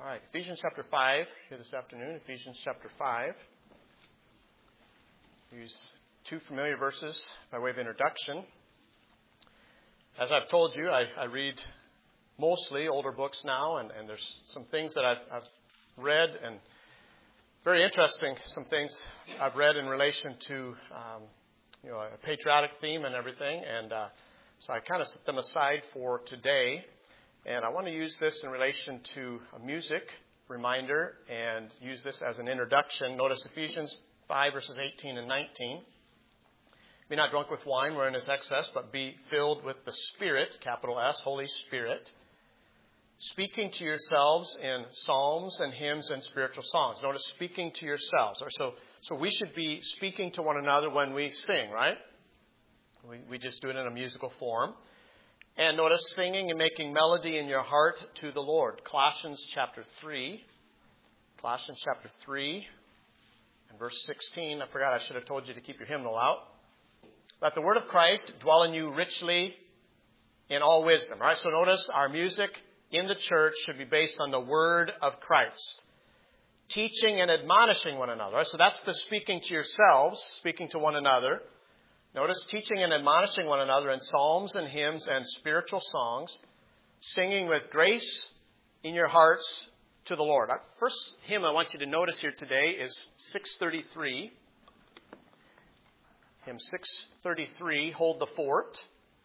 right, Ephesians chapter 5 here this afternoon. Ephesians chapter 5. Use two familiar verses by way of introduction. As I've told you, I read mostly older books now, and there's some things that I've read, and very interesting, some things I've read in relation to a patriotic theme and everything, and so I kind of set them aside for today. And I want to use this in relation to a music reminder and use this as an introduction. Notice Ephesians 5, verses 18 and 19. Be not drunk with wine wherein is excess, but be filled with the Spirit, capital S, Holy Spirit, speaking to yourselves in psalms and hymns and spiritual songs. Notice speaking to yourselves. So we should be speaking to one another when we sing, right? We just do it in a musical form. And notice singing and making melody in your heart to the Lord. Colossians chapter 3. Colossians chapter 3 and verse 16. I forgot I should have told you to keep your hymnal out. Let the word of Christ dwell in you richly in all wisdom. Right? So notice our music in the church should be based on the word of Christ. Teaching and admonishing one another. Right? So that's the speaking to yourselves, speaking to one another. Notice teaching and admonishing one another in psalms and hymns and spiritual songs, singing with grace in your hearts to the Lord. First hymn I want you to notice here today is 633. Hymn 633, Hold the Fort.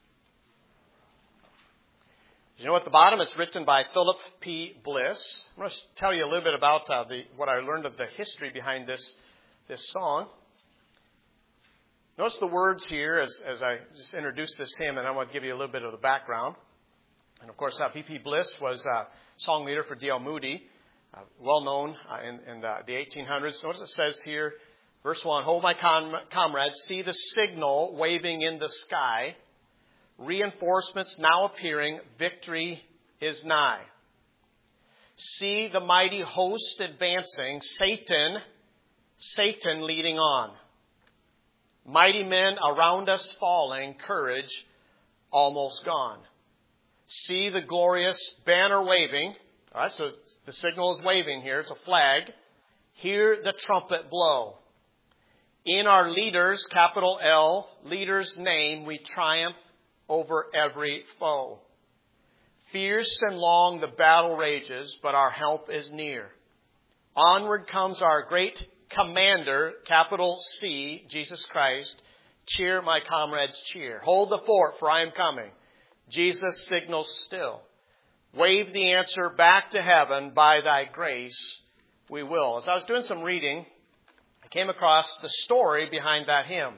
You know at the bottom it's written by Philip P. Bliss. I'm going to tell you a little bit about what I learned of the history behind this song. Notice the words here as I just introduce this hymn, and I want to give you a little bit of the background. And of course, P.P. Bliss was a song leader for D.L. Moody, well known in the 1800s. Notice it says here, verse 1, Hold my comrades, see the signal waving in the sky. Reinforcements now appearing, victory is nigh. See the mighty host advancing, Satan leading on. Mighty men around us falling, courage almost gone. See the glorious banner waving. All right, so the signal is waving here. It's a flag. Hear the trumpet blow. In our leaders, capital L, leader's name, we triumph over every foe. Fierce and long the battle rages, but our help is near. Onward comes our great Commander, capital C, Jesus Christ. Cheer, my comrades, cheer. Hold the fort, for I am coming. Jesus signals still. Wave the answer back to heaven. By thy grace we will. As I was doing some reading, I came across the story behind that hymn.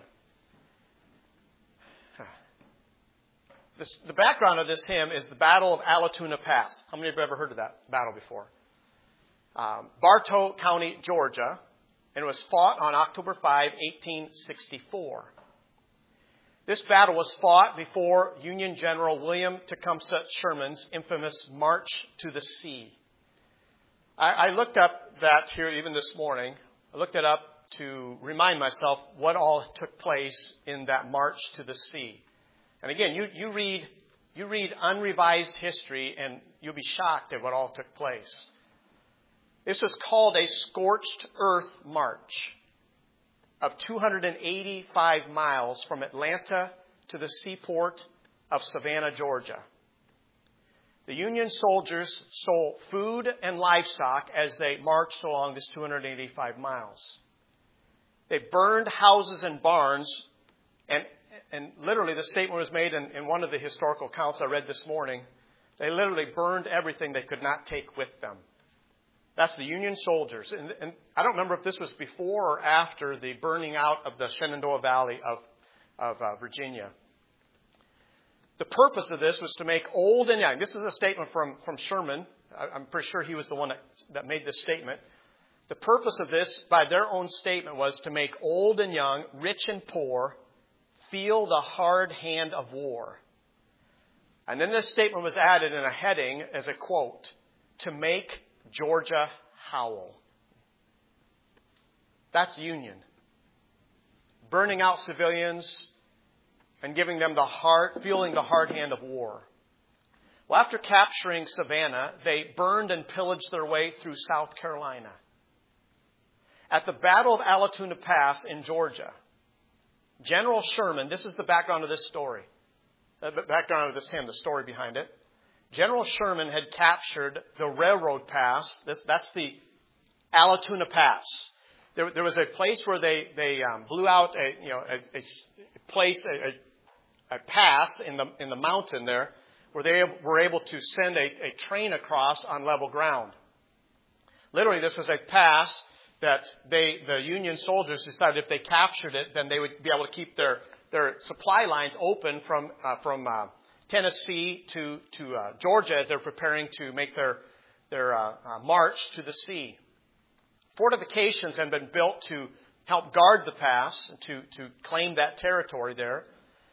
The background of this hymn is the Battle of Allatoona Pass. How many of you have ever heard of that battle before? Bartow County, Georgia. And it was fought on October 5, 1864. This battle was fought before Union General William Tecumseh Sherman's infamous March to the Sea. I looked up that here even this morning. I looked it up to remind myself what all took place in that March to the Sea. And again, you read unrevised history and you'll be shocked at what all took place. This was called a scorched earth march of 285 miles from Atlanta to the seaport of Savannah, Georgia. The Union soldiers stole food and livestock as they marched along this 285 miles. They burned houses and barns, and literally the statement was made in one of the historical accounts I read this morning. They literally burned everything they could not take with them. That's the Union soldiers. And I don't remember if this was before or after the burning out of the Shenandoah Valley of Virginia. The purpose of this was to make old and young. This is a statement from Sherman. I'm pretty sure he was the one that made this statement. The purpose of this, by their own statement, was to make old and young, rich and poor, feel the hard hand of war. And then this statement was added in a heading as a quote, to make Georgia howl. That's Union. Burning out civilians and giving them feeling the hard hand of war. Well, after capturing Savannah, they burned and pillaged their way through South Carolina. At the Battle of Allatoona Pass in Georgia, General Sherman, this is the background of this story, the background of this hymn, the story behind it. General Sherman had captured the railroad pass. That's the Allatoona Pass. There was a place where they blew out a pass in the mountain there, where they were able to send a train across on level ground. Literally, this was a pass that the Union soldiers decided if they captured it, then they would be able to keep their supply lines open from Tennessee to Georgia as they're preparing to make their march to the sea. Fortifications had been built to help guard the pass, to claim that territory there.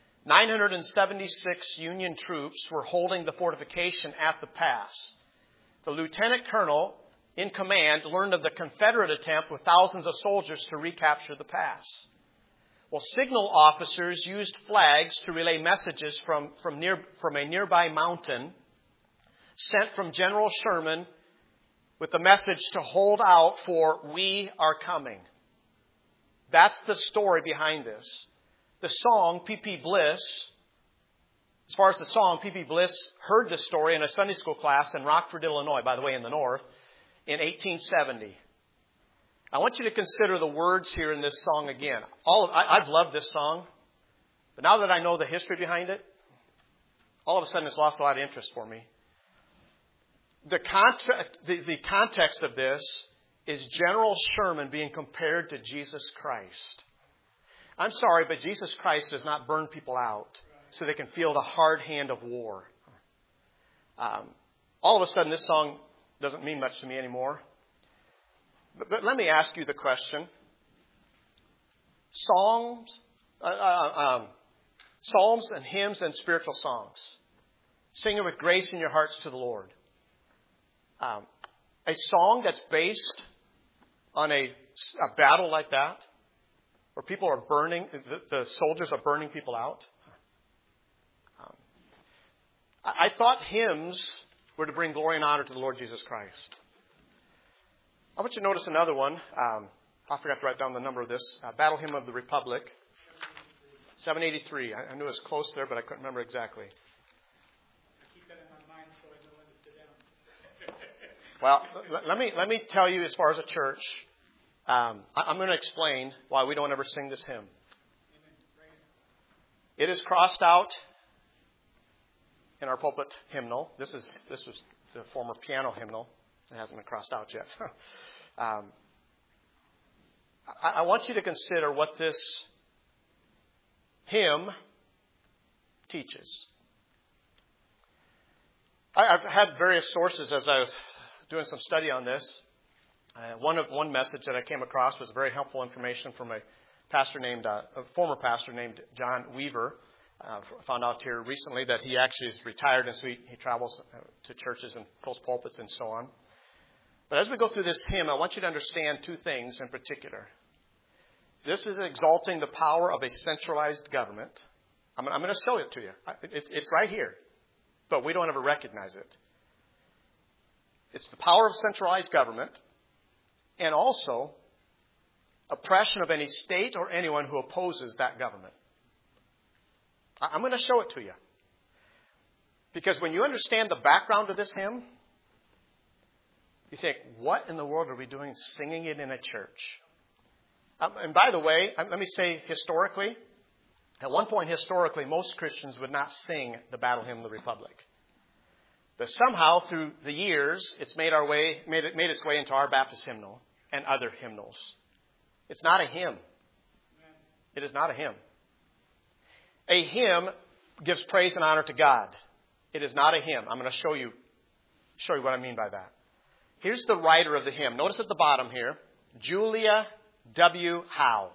976 Union troops were holding the fortification at the pass. The lieutenant colonel in command learned of the Confederate attempt with thousands of soldiers to recapture the pass. Well, signal officers used flags to relay messages from a nearby mountain sent from General Sherman with the message to hold out for "We are coming." That's the story behind this. The song, P.P. Bliss, as far as the song, P.P. Bliss heard this story in a Sunday school class in Rockford, Illinois, by the way, in the north, in 1870. I want you to consider the words here in this song again. I've loved this song, but now that I know the history behind it, all of a sudden it's lost a lot of interest for me. The context of this is General Sherman being compared to Jesus Christ. I'm sorry, but Jesus Christ does not burn people out so they can feel the hard hand of war. All of a sudden, this song doesn't mean much to me anymore. But let me ask you the question. Psalms and hymns and spiritual songs. Sing it with grace in your hearts to the Lord. A song that's based on a battle like that, where people are burning, the soldiers are burning people out. I thought hymns were to bring glory and honor to the Lord Jesus Christ. I want you to notice another one. I forgot to write down the number of this. Battle Hymn of the Republic, 783. I knew it was close there, but I couldn't remember exactly. I keep that in my mind so I know when to sit down. Well, let me tell you, as far as a church, I'm going to explain why we don't ever sing this hymn. It is crossed out in our pulpit hymnal. This was the former piano hymnal. It hasn't been crossed out yet. I want you to consider what this hymn teaches. I've had various sources as I was doing some study on this. One message that I came across was very helpful information from a former pastor named John Weaver. Found out here recently that he actually is retired, and so he travels to churches and fills pulpits and so on. But as we go through this hymn, I want you to understand two things in particular. This is exalting the power of a centralized government. I'm going to show it to you. It's right here, but we don't ever recognize it. It's the power of centralized government, and also oppression of any state or anyone who opposes that government. I'm going to show it to you. Because when you understand the background of this hymn, you think, what in the world are we doing singing it in a church? And by the way, let me say historically, at one point historically, most Christians would not sing the Battle Hymn of the Republic. But somehow through the years, it's made its way into our Baptist hymnal and other hymnals. It's not a hymn. It is not a hymn. A hymn gives praise and honor to God. It is not a hymn. I'm going to show you what I mean by that. Here's the writer of the hymn. Notice at the bottom here, Julia W. Howe.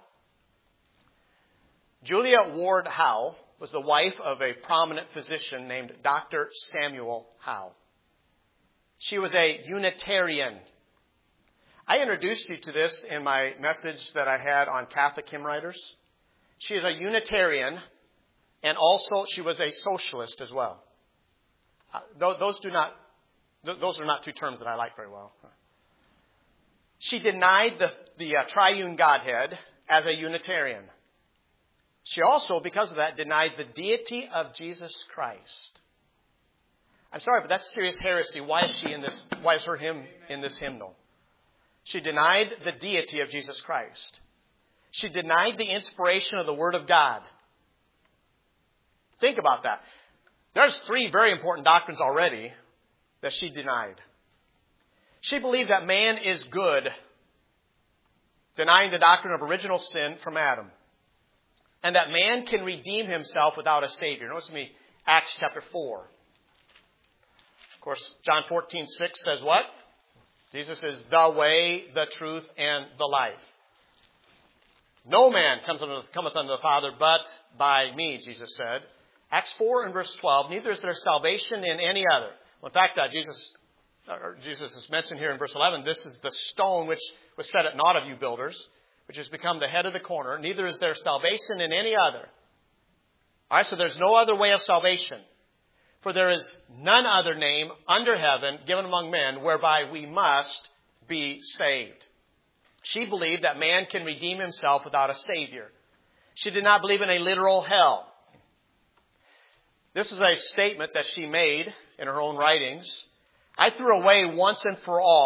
Julia Ward Howe was the wife of a prominent physician named Dr. Samuel Howe. She was a Unitarian. I introduced you to this in my message that I had on Catholic hymn writers. She is a Unitarian, and also she was a socialist as well. Those are not two terms that I like very well. She denied the triune Godhead as a Unitarian. She also, because of that, denied the deity of Jesus Christ. I'm sorry, but that's serious heresy. Why is her hymn in this hymnal? She denied the deity of Jesus Christ. She denied the inspiration of the Word of God. Think about that. There's 3 very important doctrines already that she denied. She believed that man is good, denying the doctrine of original sin from Adam, and that man can redeem himself without a Savior. Notice with me, Acts chapter 4. Of course, John 14:6 says what? Jesus is the way, the truth, and the life. No man cometh unto the Father but by me, Jesus said. Acts 4 and verse 12, neither is there salvation in any other. Well, in fact, Jesus is mentioned here in verse 11, this is the stone which was set at naught of you builders, which has become the head of the corner. Neither is there salvation in any other. All right, so there's no other way of salvation. For there is none other name under heaven given among men whereby we must be saved. She believed that man can redeem himself without a Savior. She did not believe in a literal hell. This is a statement that she made in her own writings. I threw away once and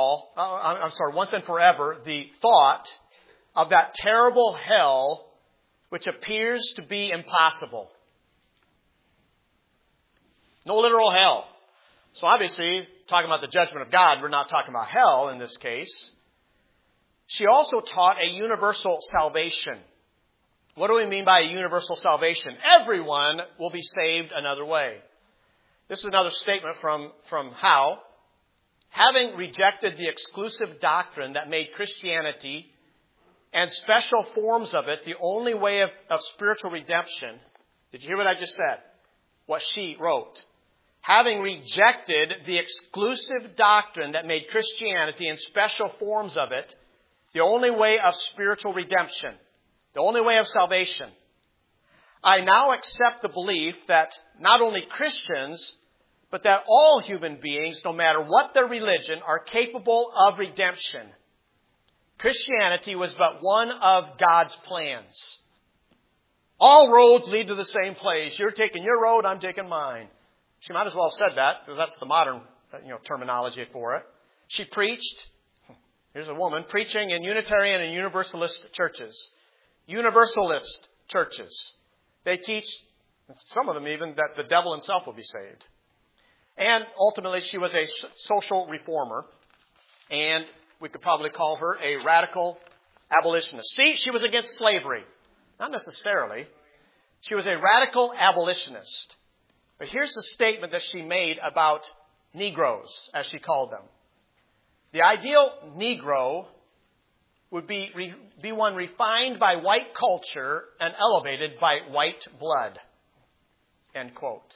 forever the thought of that terrible hell which appears to be impossible. No literal hell. So obviously, talking about the judgment of God, we're not talking about hell in this case. She also taught a universal salvation. What do we mean by a universal salvation? Everyone will be saved another way. This is another statement from Howe. Having rejected the exclusive doctrine that made Christianity and special forms of it the only way of spiritual redemption. Did you hear what I just said? What she wrote. Having rejected the exclusive doctrine that made Christianity and special forms of it the only way of spiritual redemption, the only way of salvation, I now accept the belief that not only Christians, but that all human beings, no matter what their religion, are capable of redemption. Christianity was but one of God's plans. All roads lead to the same place. You're taking your road, I'm taking mine. She might as well have said that, because that's the modern terminology for it. She preached. Here's a woman preaching in Unitarian and Universalist churches. Universalist churches. They teach, some of them even, that the devil himself will be saved. And ultimately, she was a social reformer. And we could probably call her a radical abolitionist. See, she was against slavery. Not necessarily. She was a radical abolitionist. But here's the statement that she made about Negroes, as she called them. The ideal Negro would be one refined by white culture and elevated by white blood. End quote.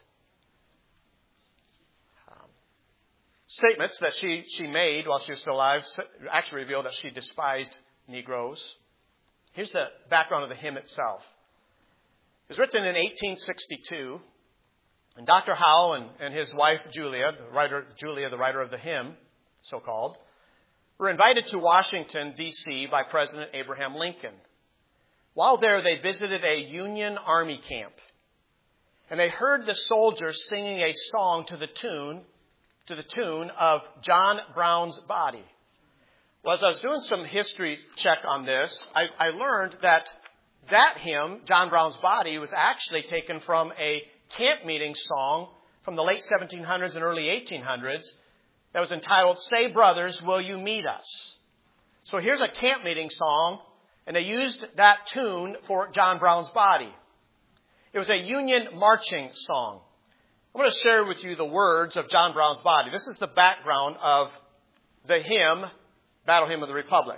Statements that she made while she was still alive actually revealed that she despised Negroes. Here's the background of the hymn itself. It was written in 1862, and Dr. Howe and his wife Julia, the writer of the hymn, so-called, were invited to Washington, D.C. by President Abraham Lincoln. While there, they visited a Union Army camp, and they heard the soldiers singing a song to the tune of John Brown's Body. Well, as I was doing some history check on this, I learned that hymn, John Brown's Body, was actually taken from a camp meeting song from the late 1700s and early 1800s that was entitled, Say Brothers, Will You Meet Us? So here's a camp meeting song, and they used that tune for John Brown's Body. It was a Union marching song. I'm going to share with you the words of John Brown's Body. This is the background of the hymn, Battle Hymn of the Republic.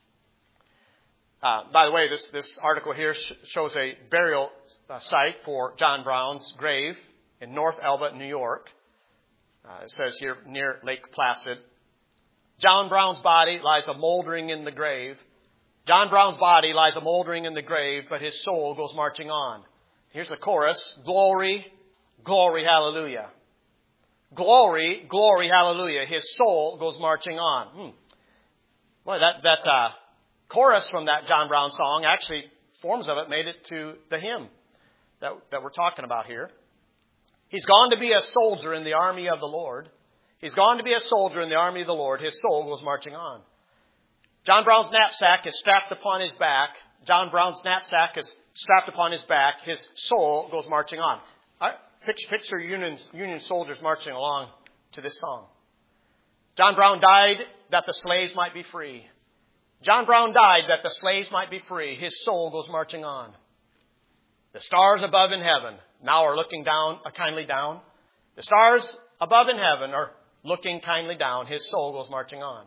By the way, this article here shows a burial site for John Brown's grave in North Elba, New York. It says here near Lake Placid. John Brown's body lies a moldering in the grave. John Brown's body lies a moldering in the grave, but his soul goes marching on. Here's the chorus. Glory, glory, hallelujah. Glory, glory, hallelujah. His soul goes marching on. Boy, that chorus from that John Brown song, actually, forms of it made it to the hymn that we're talking about here. He's gone to be a soldier in the army of the Lord. He's gone to be a soldier in the army of the Lord. His soul goes marching on. John Brown's knapsack is strapped upon his back. John Brown's knapsack is strapped upon his back. His soul goes marching on. Picture Union soldiers marching along to this song. John Brown died that the slaves might be free. John Brown died that the slaves might be free. His soul goes marching on. The stars above in heaven now are looking down, kindly down. The stars above in heaven are looking kindly down. His soul goes marching on.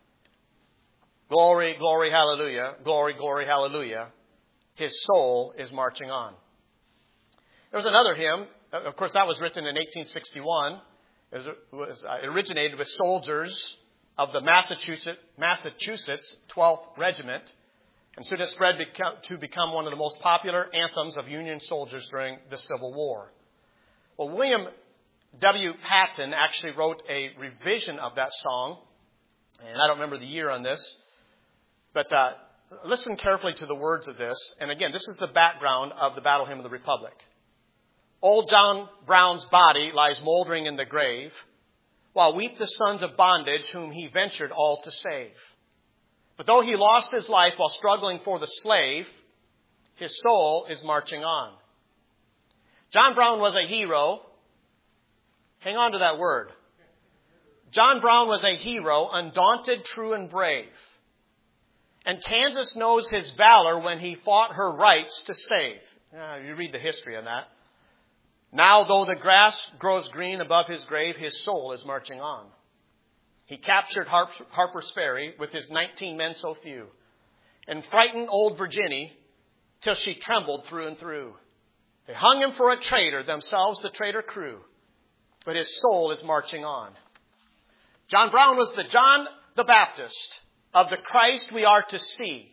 Glory, glory, hallelujah. Glory, glory, hallelujah. His soul is marching on. There was another hymn. Of course, that was written in 1861. It originated with soldiers of the Massachusetts 12th Regiment, and soon it spread to become one of the most popular anthems of Union soldiers during the Civil War. Well, William W. Patton actually wrote a revision of that song, and I don't remember the year on this, but listen carefully to the words of this. And again, this is the background of the Battle Hymn of the Republic. Old John Brown's body lies moldering in the grave, while weep the sons of bondage whom he ventured all to save. But though he lost his life while struggling for the slave, his soul is marching on. John Brown was a hero. Hang on to that word. John Brown was a hero, undaunted, true, and brave. And Kansas knows his valor when he fought her rights to save. You read the history on that. Now, though the grass grows green above his grave, his soul is marching on. He captured Harper's Ferry with his 19 men so few, and frightened old Virginia till she trembled through and through. They hung him for a traitor, themselves the traitor crew, but his soul is marching on. John Brown was the John the Baptist of the Christ we are to see.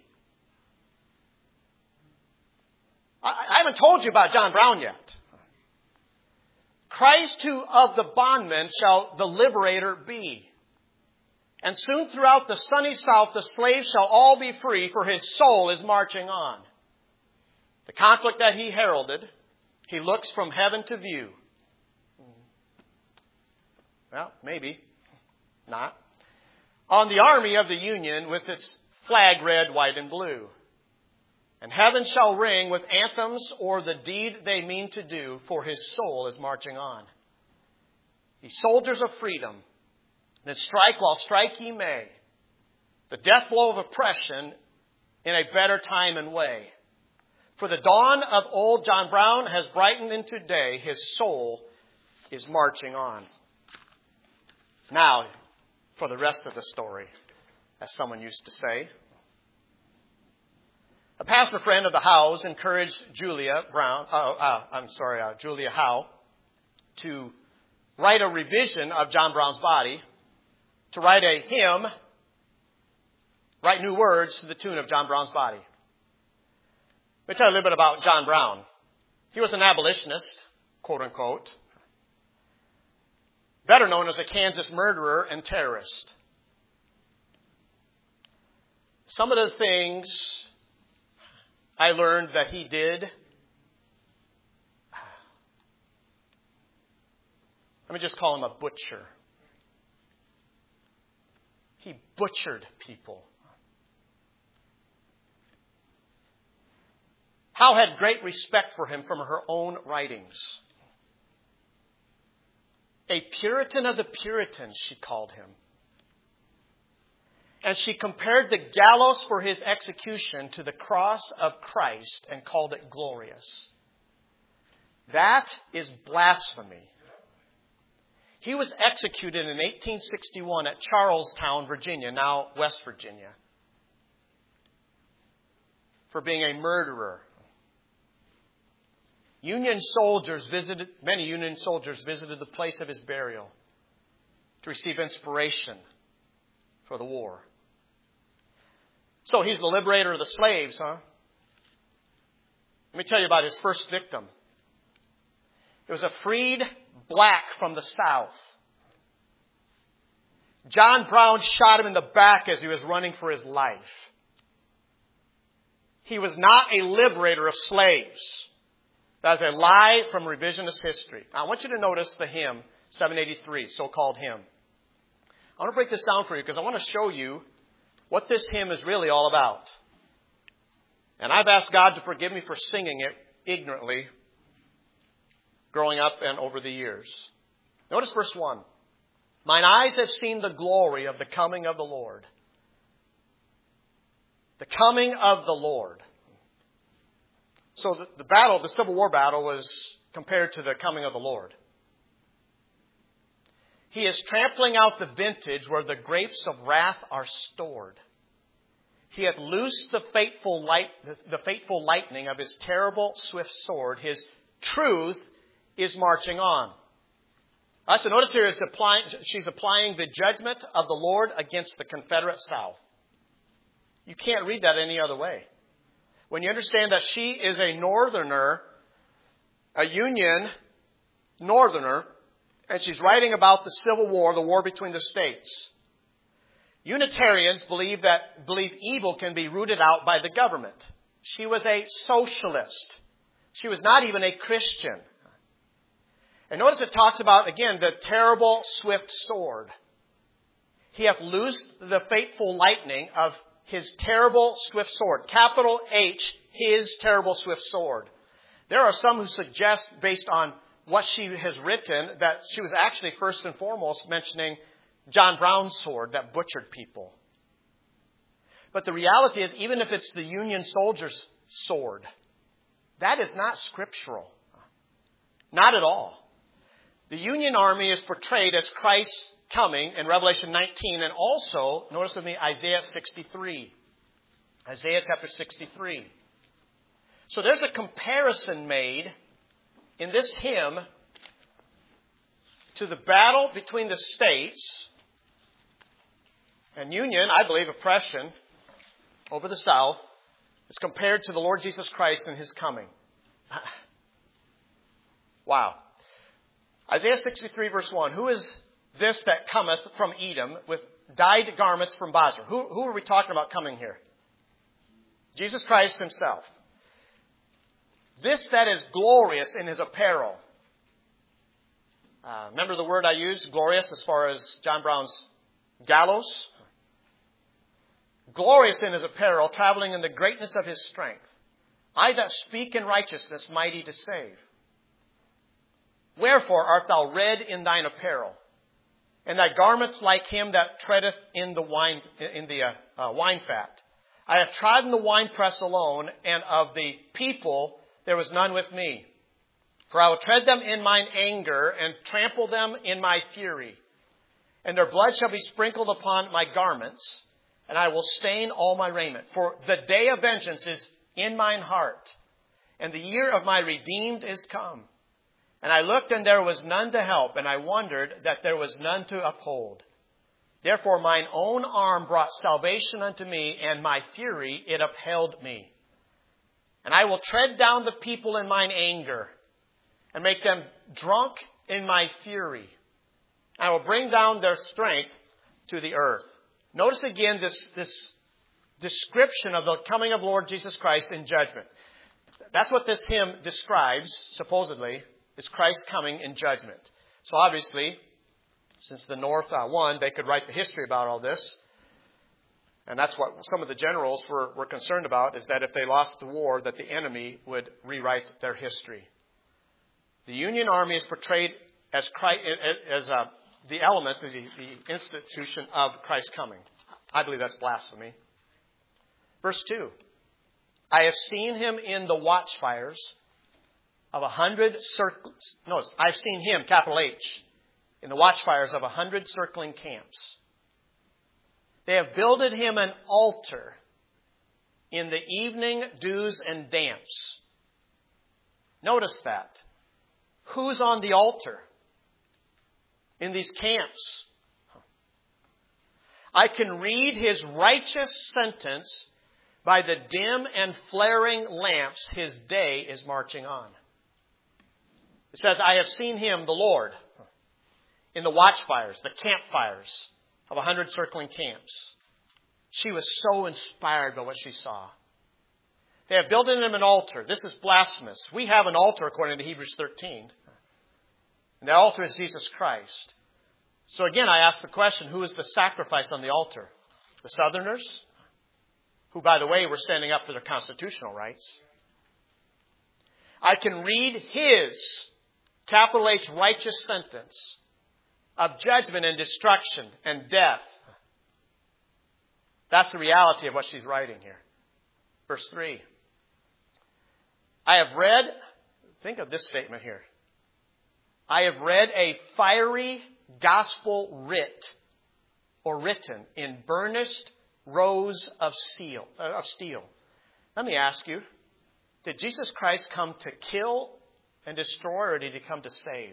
I haven't told you about John Brown yet. Christ who of the bondman shall the liberator be. And soon throughout the sunny south the slaves shall all be free, for his soul is marching on. The conflict that he heralded, he looks from heaven to view. Well, maybe not. On the army of the Union with its flag red, white, and blue. And heaven shall ring with anthems o'er the deed they mean to do, for his soul is marching on. Ye soldiers of freedom, that strike while strike ye may, the death blow of oppression in a better time and way. For the dawn of old John Brown has brightened into day, his soul is marching on. Now, for the rest of the story, as someone used to say. A pastor friend of the Howes encouraged Julia Howe to write a revision of John Brown's body, to write a hymn, write new words to the tune of John Brown's body. Let me tell you a little bit about John Brown. He was an abolitionist, quote unquote, better known as a Kansas murderer and terrorist. Some of the things I learned that he did, let me just call him a butcher. He butchered people. Howe had great respect for him from her own writings. A Puritan of the Puritans, she called him. And she compared the gallows for his execution to the cross of Christ and called it glorious. That is blasphemy. He was executed in 1861 at Charlestown, Virginia, now West Virginia, for being a murderer. Many Union soldiers visited the place of his burial to receive inspiration for the war. So he's the liberator of the slaves, huh? Let me tell you about his first victim. It was a freed black from the South John Brown shot him in the back as he was running for his life. He was not a liberator of slaves. That is a lie from revisionist history. Now, I want you to notice the hymn, 783, so-called hymn. I want to break this down for you because I want to show you what this hymn is really all about. And I've asked God to forgive me for singing it ignorantly growing up and over the years. Notice verse 1. Mine eyes have seen the glory of the coming of the Lord. The coming of the Lord. So the battle, the Civil War battle, was compared to the coming of the Lord. He is trampling out the vintage where the grapes of wrath are stored. He hath loosed the fateful lightning of his terrible swift sword. His truth is marching on. So notice here she's applying the judgment of the Lord against the Confederate South. You can't read that any other way. When you understand that she is a Northerner, a Union Northerner, and she's writing about the Civil War, the war between the states. Unitarians believe evil can be rooted out by the government. She was a socialist. She was not even a Christian. And notice it talks about, again, the terrible swift sword. He hath loosed the fateful lightning of his terrible swift sword. Capital H, his terrible swift sword. There are some who suggest, based on what she has written, that she was actually first and foremost mentioning John Brown's sword that butchered people. But the reality is, even if it's the Union soldier's sword, that is not scriptural. Not at all. The Union army is portrayed as Christ's coming in Revelation 19, and also, notice with me, Isaiah 63. Isaiah chapter 63. So there's a comparison made in this hymn to the battle between the states and Union, I believe, oppression over the South, is compared to the Lord Jesus Christ and His coming. Wow. Isaiah 63 verse 1. Who is this that cometh from Edom with dyed garments from Bozrah? Who are we talking about coming here? Jesus Christ Himself. This that is glorious in His apparel. Remember the word I used, glorious, as far as John Brown's gallows? Glorious in His apparel, traveling in the greatness of His strength. I that speak in righteousness, mighty to save. Wherefore art thou red in thine apparel, and thy garments like him that treadeth in the wine fat? I have trodden the winepress alone, and of the people there was none with me. For I will tread them in mine anger, and trample them in my fury. And their blood shall be sprinkled upon my garments, and I will stain all my raiment. For the day of vengeance is in mine heart, and the year of my redeemed is come. And I looked, and there was none to help, and I wondered that there was none to uphold. Therefore mine own arm brought salvation unto me, and my fury it upheld me. And I will tread down the people in mine anger, and make them drunk in my fury. I will bring down their strength to the earth. Notice again this description of the coming of Lord Jesus Christ in judgment. That's what this hymn describes, supposedly, is Christ coming in judgment. So obviously, since the North won, they could write the history about all this. And that's what some of the generals were concerned about, is that if they lost the war, that the enemy would rewrite their history. The Union Army is portrayed as Christ, as the element, the institution of Christ's coming. I believe that's blasphemy. Verse 2. I have seen him in the watchfires of 100 circles. Notice, I've seen him, capital H, in the watchfires of 100 circling camps. They have builded him an altar in the evening dews and damps. Notice that. Who's on the altar in these camps? I can read his righteous sentence by the dim and flaring lamps his day is marching on. It says, I have seen him, the Lord, in the watchfires, the campfires of 100 circling camps. She was so inspired by what she saw. They have built in him an altar. This is blasphemous. We have an altar according to Hebrews 13. And that altar is Jesus Christ. So again, I ask the question, who is the sacrifice on the altar? The Southerners? Who, by the way, were standing up for their constitutional rights. I can read his, capital H, righteous sentence of judgment and destruction and death. That's the reality of what she's writing here. Verse 3. I have read, think of this statement here. I have read a fiery gospel writ, or written, in burnished rows of steel. Let me ask you, did Jesus Christ come to kill and destroy, or did he come to save?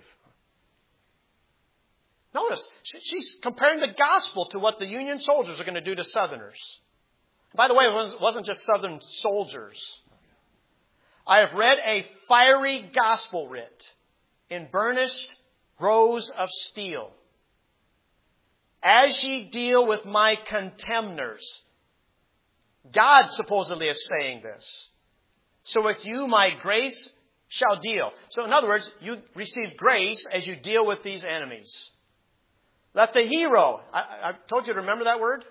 Notice, she's comparing the gospel to what the Union soldiers are going to do to Southerners. By the way, it wasn't just Southern soldiers. I have read a fiery gospel writ in burnished rows of steel. As ye deal with my contemners. God supposedly is saying this. So with you my grace shall deal. So in other words, you receive grace as you deal with these enemies. Let the hero, I told you to remember that word?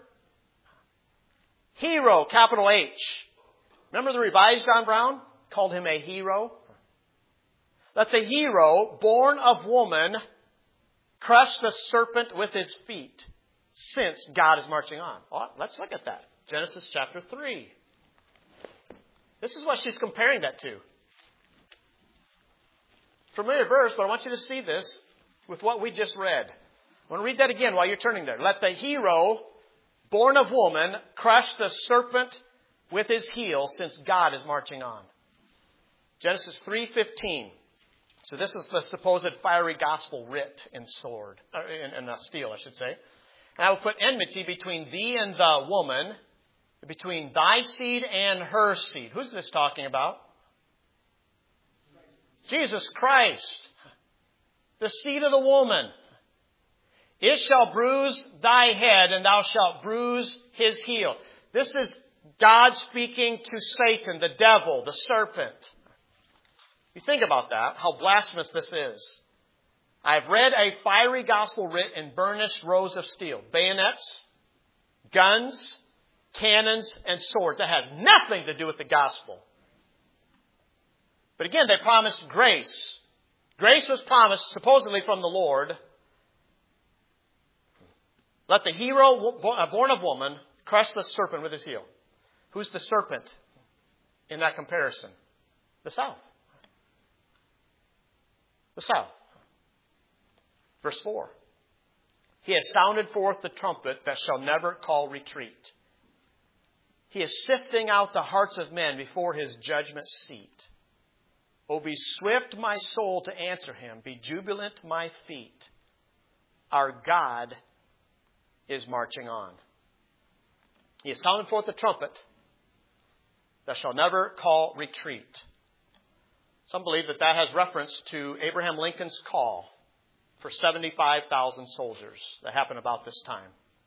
Hero, capital H. Remember the revised John Brown? Called him a hero. Let the hero, born of woman, crush the serpent with his feet, since God is marching on. Well, let's look at that. Genesis chapter 3. This is what she's comparing that to. Familiar verse, but I want you to see this with what we just read. I want to read that again while you're turning there. Let the hero, born of woman, crush the serpent with his heel, since God is marching on. Genesis 3:15. So this is the supposed fiery gospel writ in sword, in steel, I should say. And I will put enmity between thee and the woman, between thy seed and her seed. Who's this talking about? Jesus Christ. The seed of the woman. It shall bruise thy head, and thou shalt bruise his heel. This is God speaking to Satan, the devil, the serpent. You think about that, how blasphemous this is. I have read a fiery gospel writ in burnished rows of steel. Bayonets, guns, cannons, and swords. That has nothing to do with the gospel. But again, they promised grace. Grace was promised supposedly from the Lord. Let the hero, born of woman, crush the serpent with his heel. Who's the serpent in that comparison? The South. The South. Verse 4. He has sounded forth the trumpet that shall never call retreat. He is sifting out the hearts of men before his judgment seat. O be swift, my soul, to answer him. Be jubilant, my feet. Our God is marching on. He has sounded forth the trumpet that shall never call retreat. Some believe that that has reference to Abraham Lincoln's call for 75,000 soldiers that happened about this time.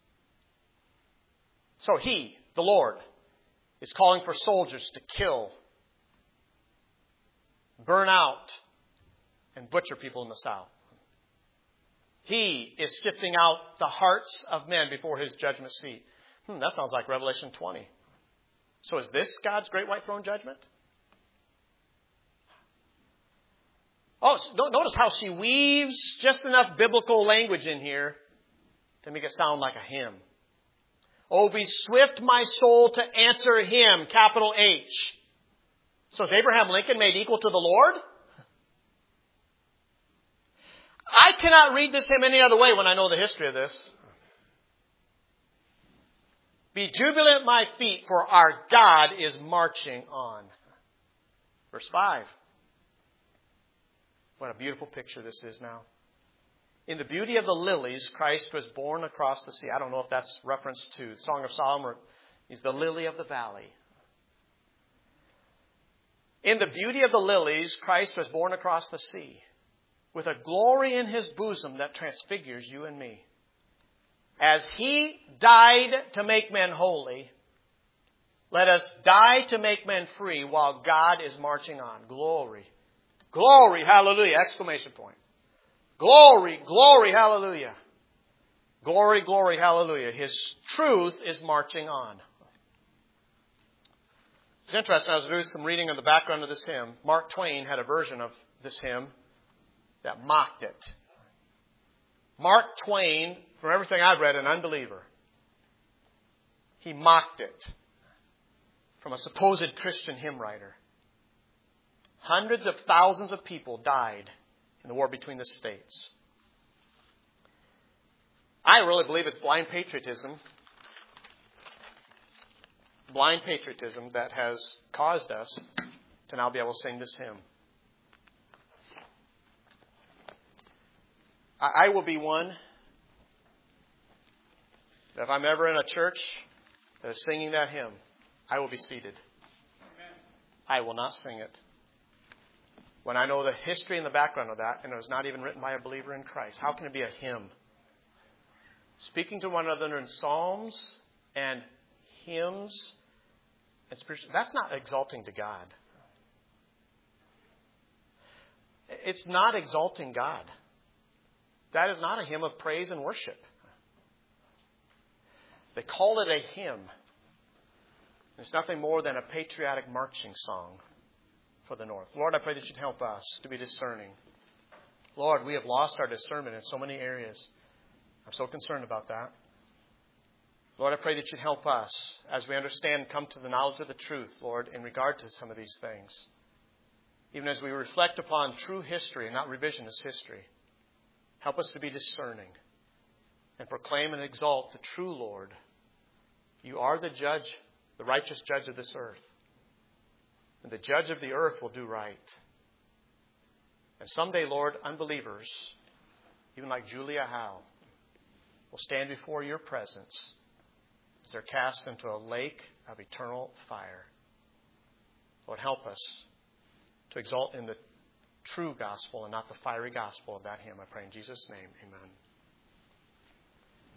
So he, the Lord, is calling for soldiers to kill, burn out, and butcher people in the South. He is sifting out the hearts of men before his judgment seat. That sounds like Revelation 20. So is this God's great white throne judgment? Oh, notice how she weaves just enough biblical language in here to make it sound like a hymn. Oh, be swift, my soul, to answer him, capital H. So is Abraham Lincoln made equal to the Lord? I cannot read this hymn any other way when I know the history of this. Be jubilant, my feet, for our God is marching on. Verse 5. What a beautiful picture this is now. In the beauty of the lilies, Christ was born across the sea. I don't know if that's reference to the Song of Solomon or he's the lily of the valley. In the beauty of the lilies, Christ was born across the sea with a glory in his bosom that transfigures you and me. As He died to make men holy, let us die to make men free while God is marching on. Glory. Glory, hallelujah. Exclamation point. Glory, glory, hallelujah. Glory, glory, hallelujah. His truth is marching on. It's interesting. I was doing some reading on the background of this hymn. Mark Twain had a version of this hymn that mocked it. Mark Twain, from everything I've read, an unbeliever. He mocked it from a supposed Christian hymn writer. Hundreds of thousands of people died in the war between the states. I really believe it's blind patriotism. Blind patriotism that has caused us to now be able to sing this hymn. I will be one that if I'm ever in a church that is singing that hymn, I will be seated. Amen. I will not sing it. When I know the history and the background of that, and it was not even written by a believer in Christ, how can it be a hymn? Speaking to one another in psalms and hymns and spiritual, that's not exalting to God. It's not exalting God. That is not a hymn of praise and worship. They call it a hymn. It's nothing more than a patriotic marching song for the North. Lord, I pray that you'd help us to be discerning. Lord, we have lost our discernment in so many areas. I'm so concerned about that. Lord, I pray that you'd help us as we understand and come to the knowledge of the truth, Lord, in regard to some of these things. Even as we reflect upon true history and not revisionist history. Help us to be discerning and proclaim and exalt the true Lord. You are the judge, the righteous judge of this earth. And the judge of the earth will do right. And someday, Lord, unbelievers, even like Julia Howe, will stand before your presence as they're cast into a lake of eternal fire. Lord, help us to exalt in the true gospel and not the fiery gospel of that hymn. I pray in Jesus' name, amen.